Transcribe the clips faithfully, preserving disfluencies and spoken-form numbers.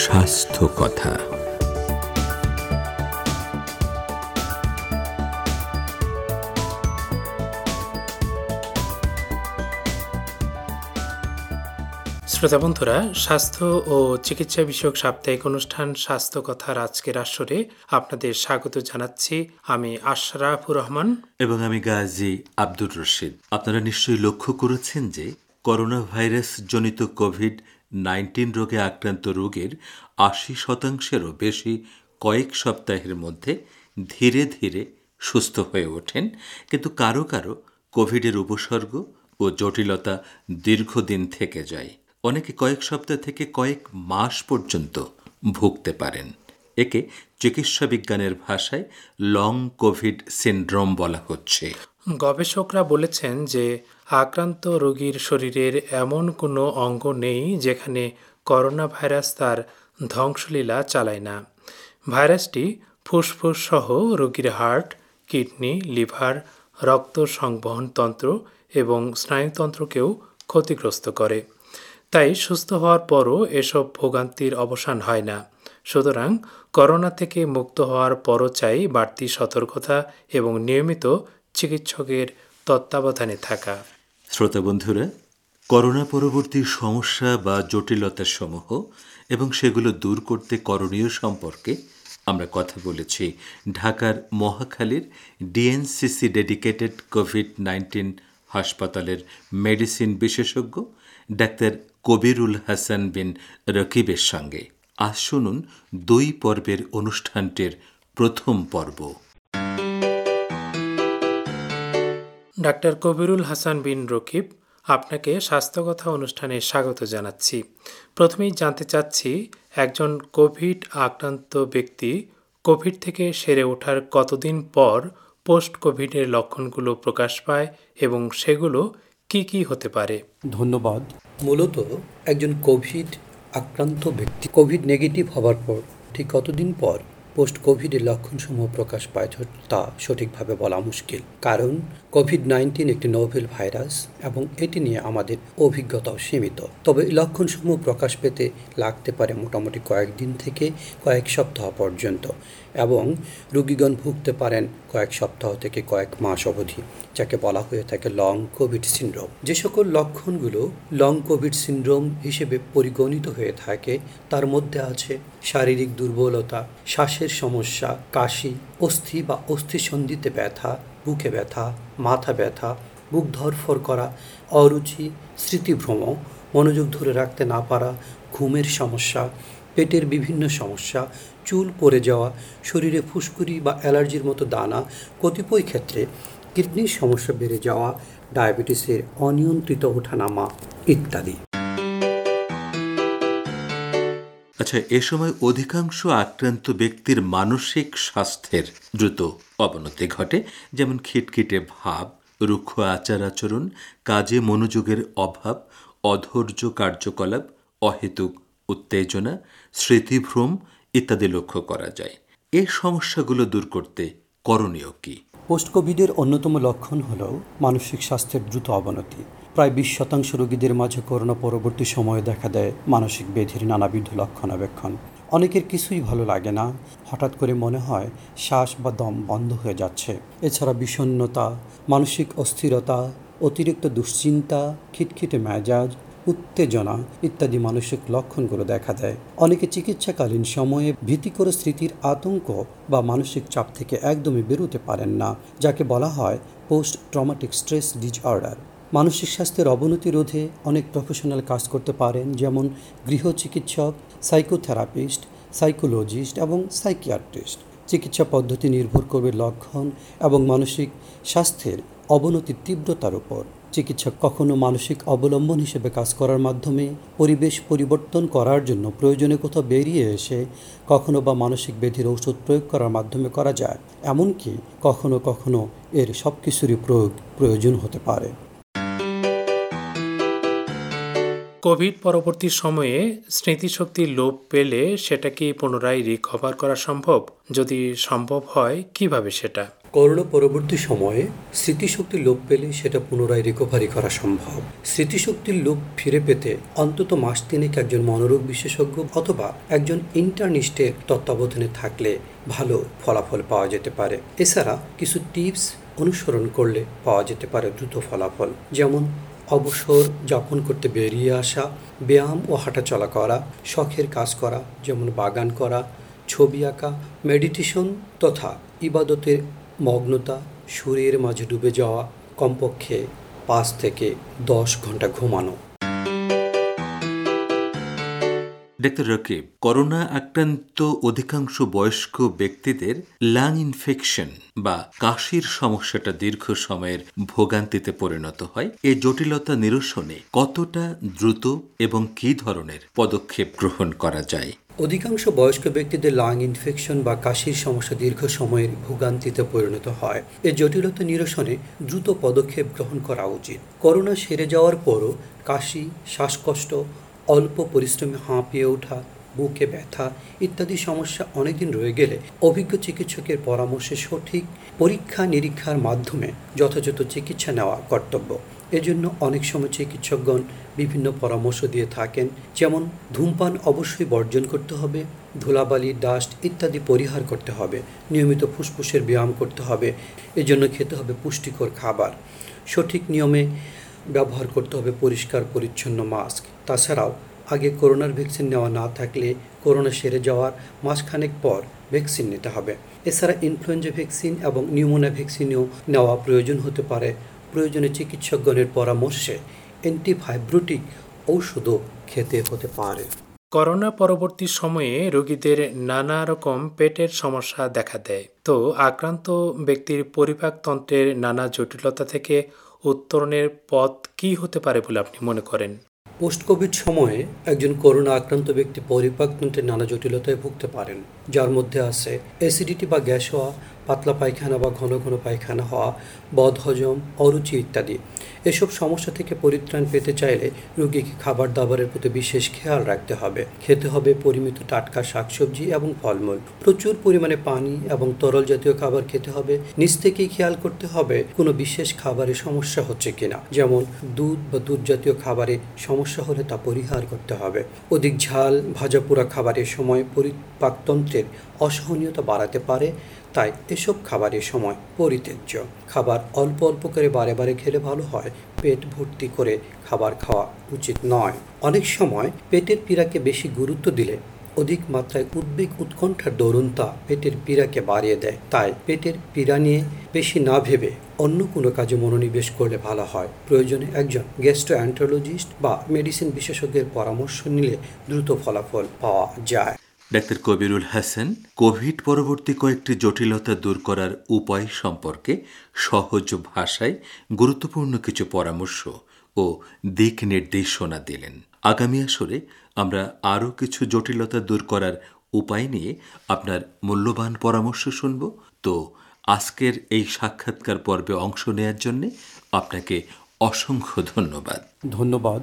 স্বাস্থ্য কথা। শ্রোতাবন্ধুরা, স্বাস্থ্য ও চিকিৎসা বিষয়ক সাপ্তাহিক অনুষ্ঠান স্বাস্থ্য কথার আজকের আসরে আপনাদের স্বাগত জানাচ্ছি। আমি আশরাফুর রহমান এবং আমি গাজী আব্দুর রশিদ। আপনারা নিশ্চয়ই লক্ষ্য করেছেন যে করোনা ভাইরাস জনিত কোভিড নাইন্টিন রোগে আক্রান্ত রোগীর আশি শতাংশেরও বেশি কয়েক সপ্তাহের মধ্যে ধীরে ধীরে সুস্থ হয়ে ওঠেন, কিন্তু কারো কারো কোভিডের উপসর্গ ও জটিলতা দীর্ঘদিন থেকে যায়। অনেকে কয়েক সপ্তাহ থেকে কয়েক মাস পর্যন্ত ভুগতে পারেন। একে চিকিৎসা বিজ্ঞানের ভাষায় লং কোভিড সিনড্রোম বলা হচ্ছে। গবেষকরা বলেছেন যে আক্রান্ত রোগীর শরীরের এমন কোনো অঙ্গ নেই যেখানে করোনা ভাইরাস তার ধ্বংসলীলা চালায় না। ভাইরাসটি ফুসফুস সহ রোগীর হার্ট, কিডনি, লিভার, রক্ত সংবহন তন্ত্র এবং স্নায়ুতন্ত্রকেও ক্ষতিগ্রস্ত করে। তাই সুস্থ হওয়ার পরও এসব ভোগান্তির অবসান হয় না। সুতরাং করোনা থেকে মুক্ত হওয়ার পরও চাই বাড়তি সতর্কতা এবং নিয়মিত চিকিৎসকের তত্ত্বাবধানে থাকা। শ্রোতা বন্ধুরা, করোনা পরবর্তী সমস্যা বা জটিলতা সমূহ এবং সেগুলো দূর করতে করণীয় সম্পর্কে আমরা কথা বলেছি ঢাকার মহাখালীর ডিএনসিসি ডেডিকেটেড কোভিড নাইন্টিন হাসপাতালের মেডিসিন বিশেষজ্ঞ ডাক্তার কবিরুল হাসান বিন রকিবের সঙ্গে। আজ শুনুন দুই পর্বের অনুষ্ঠানটির প্রথম পর্ব। ডাক্তার কবিরুল হাসান বিন রকিব, আপনাকে স্বাস্থ্যকথা অনুষ্ঠানে স্বাগত জানাচ্ছি। প্রথমেই জানতে চাচ্ছি, একজন কোভিড আক্রান্ত ব্যক্তি কোভিড থেকে সেরে ওঠার কতদিন পর পোস্ট কোভিডের লক্ষণগুলো প্রকাশ পায় এবং সেগুলো কি কি হতে পারে? ধন্যবাদ। মূলত একজন কোভিড আক্রান্ত ব্যক্তি কোভিড নেগেটিভ হওয়ার পর ঠিক কতদিন পর পোস্ট কোভিডের লক্ষণসমূহ প্রকাশ পায় তা সঠিকভাবে বলা মুশকিল, কারণ কোভিড নাইন্টিন একটি নোভেল ভাইরাস এবং এটি নিয়ে আমাদের অভিজ্ঞতাও সীমিত। তবে এই লক্ষণসমূহ প্রকাশ পেতে লাগতে পারে মোটামুটি কয়েকদিন থেকে কয়েক সপ্তাহ পর্যন্ত, এবং রোগীগণ ভুগতে পারেন কয়েক সপ্তাহ থেকে কয়েক মাস অবধি, যাকে বলা হয়ে থাকে লং কোভিড সিনড্রোম। যে সকল লক্ষণগুলো লং কোভিড সিনড্রোম হিসেবে পরিগণিত হয়ে থাকে তার মধ্যে আছে শারীরিক দুর্বলতা, শ্বাসের সমস্যা, কাশি, অস্থি বা অস্থিসন্ধিতে ব্যথা, বুকে ব্যথা, মাথা ব্যথা, বুক ধরফর করা, অরুচি, স্মৃতিভ্রম, মনোযোগ ধরে রাখতে না পারা, ঘুমের সমস্যা, পেটের বিভিন্ন সমস্যা, চুল পড়ে যাওয়া, শরীরে ফুসকুড়ি বা অ্যালার্জির মতো দানা, কতিপয় ক্ষেত্রে কিডনির সমস্যা বেড়ে যাওয়া, ডায়াবেটিসের অনিয়ন্ত্রিত ওঠানামা ইত্যাদি। আচ্ছা, এ সময় অধিকাংশ আক্রান্ত ব্যক্তির মানসিক স্বাস্থ্যের দ্রুত অবনতি ঘটে, যেমন খিটখিটে ভাব, রুক্ষ আচার আচরণ, কাজে মনোযোগের অভাব, অধৈর্য কার্যকলাপ, অহেতুক উত্তেজনা, স্মৃতিভ্রম ইত্যাদি লক্ষ্য করা যায়। এই সমস্যাগুলো দূর করতে করণীয় কি? পোস্ট কোভিডের অন্যতম লক্ষণ হল মানসিক স্বাস্থ্যের দ্রুত অবনতি। প্রায় বিশ শতাংশ রোগীদের মাঝে করোনা পরবর্তী সময়ে দেখা দেয় মানসিক ব্যাধির নানাবিধ লক্ষণাবেক্ষণ। অনেকের কিছুই ভালো লাগে না, হঠাৎ করে মনে হয় শ্বাস বা দম বন্ধ হয়ে যাচ্ছে। এছাড়া বিষণ্ণতা, মানসিক অস্থিরতা, অতিরিক্ত দুশ্চিন্তা, খিটখিটে মেজাজ, উত্তেজনা ইত্যাদি মানসিক লক্ষণগুলো দেখা দেয়। অনেকে চিকিৎসাকালীন সময়ে ভীতিকর স্মৃতির আতঙ্ক বা মানসিক চাপ থেকে একদমই বেরোতে পারেন না, যাকে বলা হয় পোস্ট ট্রমাটিক স্ট্রেস ডিসঅর্ডার। মানসিক স্বাস্থ্যের অবনতি রোধে অনেক প্রফেশনাল কাজ করতে পারেন, যেমন গৃহ চিকিৎসক, সাইকোথেরাপিস্ট, সাইকোলজিস্ট এবং সাইকিয়াট্রিস্ট। চিকিৎসা পদ্ধতি নির্ভর করবে লক্ষণ এবং মানসিক স্বাস্থ্যের অবনতির তীব্রতার উপর। চিকিৎসক কখনো মানসিক অবলম্বন হিসেবে কাজ করার মাধ্যমে পরিবেশ পরিবর্তন করার জন্য প্রয়োজনে কোথাও বেরিয়ে এসে কখনো বা মানসিক ব্যাধির ঔষধ প্রয়োগ করার মাধ্যমে করা যায়। এমনকি কখনো কখনো এর সব কিছুরই প্রয়োগ প্রয়োজন হতে পারে। কোভিড পরবর্তী সময়ে স্মৃতিশক্তির লোপ পেলে সেটা কি পুনরায় রিকভার করা সম্ভব? যদি সম্ভব হয়, কিভাবে সেটা? করোনা পরবর্তী সময়ে স্মৃতিশক্তি লোপ পেলে সেটা পুনরায় রিকভারি করা সম্ভব। স্মৃতিশক্তির লোপ ফিরে পেতে অন্তত মাস তিনেক একজন মনোরোগ বিশেষজ্ঞ অথবা একজন ইন্টার্নিস্টের তত্ত্বাবধানে থাকলে ভালো ফলাফল পাওয়া যেতে পারে। এছাড়া কিছু টিপস অনুসরণ করলে পাওয়া যেতে পারে দ্রুত ফলাফল, যেমন অবসর যাপন করতে বেরিয়ে আসা, ব্যায়াম ও হাঁটাচলা করা, শখের কাজ করা যেমন বাগান করা, ছবি আঁকা, মেডিটেশন তথা ইবাদতের মগ্নতা, শরীরের মাঝে ডুবে যাওয়া, কমপক্ষে পাঁচ থেকে দশ ঘন্টা ঘুমানো। ডাক্তার রকিব, করোনা আক্রান্ত অধিকাংশ বয়স্ক ব্যক্তিদের লাং ইনফেকশন বা কাশির সমস্যাটা দীর্ঘ সময়ের ভোগান্তিতে পরিণত হয়। এই জটিলতা নিরসনে কতটা দ্রুত এবং কী ধরনের পদক্ষেপ গ্রহণ করা যায়? অধিকাংশ বয়স্ক ব্যক্তিদের লাং ইনফেকশন বা কাশির সমস্যা দীর্ঘ সময়ের ভোগান্তিতে পরিণত হয়। এই জটিলতা নিরসনে দ্রুত পদক্ষেপ গ্রহণ করা উচিত। করোনা সেরে যাওয়ার পরও কাশি, শ্বাসকষ্ট, অল্প পরিশ্রমে হাঁপিয়ে ওঠা, বুকে ব্যথা ইত্যাদি সমস্যা অনেকদিন রয়ে গেলে অভিজ্ঞ চিকিৎসকের পরামর্শে সঠিক পরীক্ষা নিরীক্ষার মাধ্যমে যথাযথ চিকিৎসা নেওয়া কর্তব্য। এজন্য অনেক সময় চিকিৎসকগণ বিভিন্ন পরামর্শ দিয়ে থাকেন, যেমন ধূমপান অবশ্যই বর্জন করতে হবে, ধুলাবালি, ডাস্ট ইত্যাদি পরিহার করতে হবে, নিয়মিত ফুসফুসের ব্যায়াম করতে হবে, এজন্য খেতে হবে পুষ্টিকর খাবার, সঠিক নিয়মে ব্যবহার করতে হবে পরিষ্কার পরিচ্ছন্ন মাস্ক। তাছাড়াও আগে করোনার ভ্যাকসিন নেওয়া না থাকলে করোনা সেরে যাওয়ার মাসখানেক পর ভ্যাকসিন নিতে হবে। এছাড়া ইনফ্লুয়েঞ্জা ভ্যাকসিন এবং নিউমোনিয়া ভ্যাকসিনও নেওয়া প্রয়োজন হতে পারে। প্রয়োজনে চিকিৎসকগণের পরামর্শে অ্যান্টিফাইব্রোটিক ঔষধও খেতে হতে পারে। করোনা পরবর্তী সময়ে রোগীদের নানা রকম পেটের সমস্যা দেখা দেয়। তো আক্রান্ত ব্যক্তির পরিপাকতন্ত্রের নানা জটিলতা থেকে উত্তরণের পথ কী হতে পারে বলে আপনি মনে করেন? পোস্ট কোভিড সময়ে একজন করোনা আক্রান্ত ব্যক্তি পরিপাকতন্ত্রের নানা জটিলতায় ভুগতে পারেন, যার মধ্যে আছে অ্যাসিডিটি বা গ্যাস হওয়া, পাতলা পায়খানা বা ঘন ঘন পায়খানা হওয়া, বদহজম, অরুচি ইত্যাদি। এসব সমস্যা থেকে পরিত্রাণ পেতে চাইলে রোগীকে খাবার দাবারের প্রতি বিশেষ খেয়াল রাখতে হবে। খেতে হবে পরিমিত টাটকা শাকসবজি এবং ফলমূল, প্রচুর পরিমাণে পানি এবং তরল জাতীয় খাবার খেতে হবে। নিজ থেকেই খেয়াল করতে হবে কোনো বিশেষ খাবারে সমস্যা হচ্ছে কিনা, যেমন দুধ বা দুধ জাতীয় খাবারে সমস্যা হলে তা পরিহার করতে হবে। অধিক ঝাল, ভাজা পোড়া খাবারের সময় পরিপাকতন্ত্রের অসহনীয়তা বাড়াতে পারে, তাই এসব খাবারের সময় পরিত্যাজ্য। খাবার অল্প অল্প করে বারে বারে খেলে ভালো হয়, পেট ভর্তি করে খাবার খাওয়া উচিত নয়। অনেক সময় পেটের পীড়াকে বেশি গুরুত্ব দিলে অধিক মাত্রায় উদ্বেগ উৎকণ্ঠার দরুনতা পেটের পীড়াকে বাড়িয়ে দেয়। তাই পেটের পীড়া নিয়ে বেশি না ভেবে অন্য কোনো কাজে মনোনিবেশ করলে ভালো হয়। প্রয়োজনে একজন গ্যাস্ট্রোএন্টারোলজিস্ট বা মেডিসিন বিশেষজ্ঞের পরামর্শ নিলে দ্রুত ফলাফল পাওয়া যায়। ডাক্তার কবিরুল হাসান কোভিড পরবর্তী কয়েকটি জটিলতা দূর করার উপায় সম্পর্কে সহজ ভাষায় গুরুত্বপূর্ণ কিছু পরামর্শ ও দিক নির্দেশনা দিলেন। আগামী আসরে আমরা আরও কিছু জটিলতা দূর করার উপায় নিয়ে আপনার মূল্যবান পরামর্শ শুনব। তো আজকের এই সাক্ষাৎকার পর্বে অংশ নেওয়ার জন্য আপনাকে অসংখ্য ধন্যবাদ। ধন্যবাদ।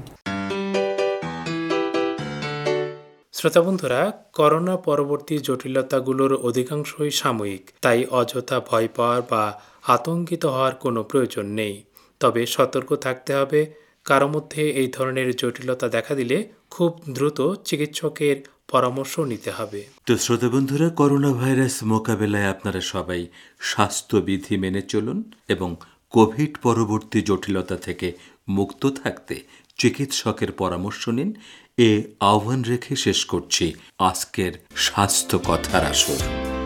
শ্রোতা বন্ধুরা, করোনা পরবর্তী জটিলতাগুলোর অধিকাংশই সাময়িক, তাই অযথা ভয় পাওয়ার বা আতঙ্কিত হওয়ার কোনো প্রয়োজন নেই। তবে সতর্ক থাকতে হবে। কারো মধ্যে এই ধরনের জটিলতা দেখা দিলে খুব দ্রুত চিকিৎসকের পরামর্শ নিতে হবে। তো শ্রোতা বন্ধুরা, করোনা ভাইরাস মোকাবেলায় আপনারা সবাই স্বাস্থ্যবিধি মেনে চলুন এবং কোভিড পরবর্তী জটিলতা থেকে মুক্ত থাকতে চিকিৎসকের পরামর্শ নিন। এ আহ্বান রেখে শেষ করছি আজকের স্বাস্থ্য কথার আসর।